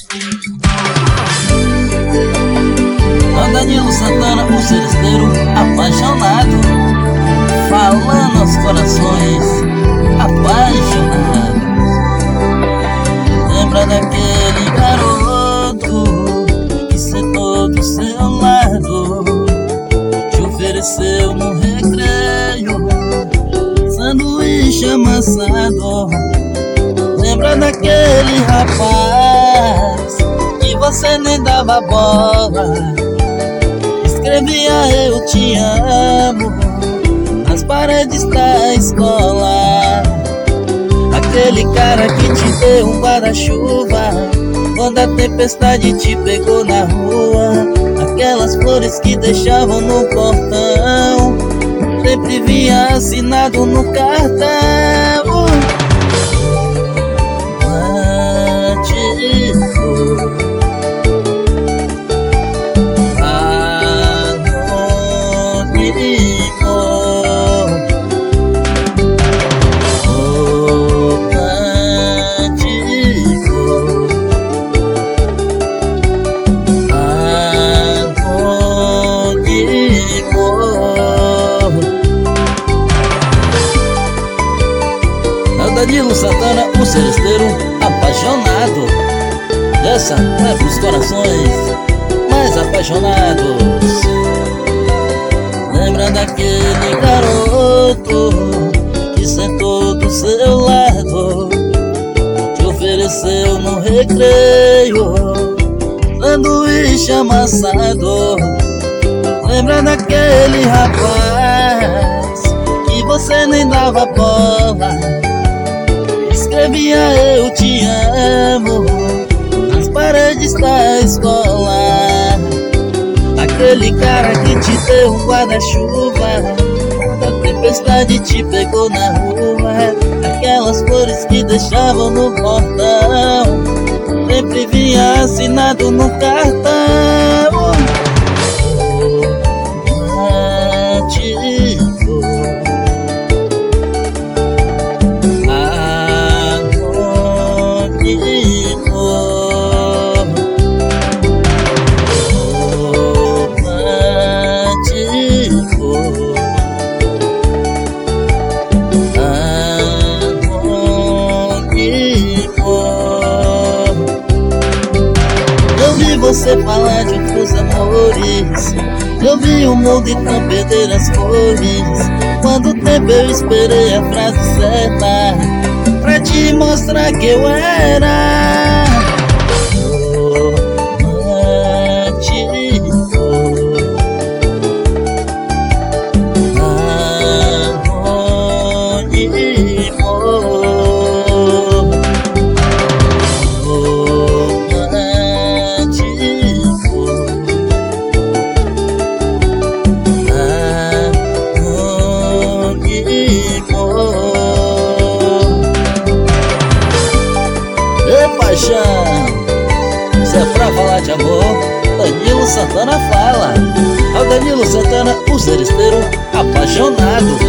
É o Danilo Santana, o seresteiro apaixonado, falando aos corações apaixonados. Lembra daquele garoto que sentou do seu lado, te ofereceu no recreio sanduíche amassado. Lembra daquele rapaz que você nem dava bola, escrevia eu te amo nas paredes da escola. Aquele cara que te deu um guarda-chuva quando a tempestade te pegou na rua. Aquelas flores que deixavam no portão, sempre vinha assinado no cartão. Danilo Santana, o seresteiro apaixonado. Dessa é pros corações mais apaixonados. Lembra daquele garoto que sentou do seu lado, te ofereceu no recreio sanduíche amassado. Lembra daquele rapaz que você nem dava bola, escrevia eu te amo nas paredes da escola. Aquele cara que te deu um guarda-chuva quando a tempestade te pegou na rua. Aquelas flores que deixavam no portão, sempre vinha assinado no cartão. Você falar de outros amores, eu vi o mundo então perder as cores. Quanto tempo eu esperei a frase certa pra te mostrar que eu era se é pra falar de amor, Danilo Santana fala. É o Danilo Santana, o seresteiro apaixonado.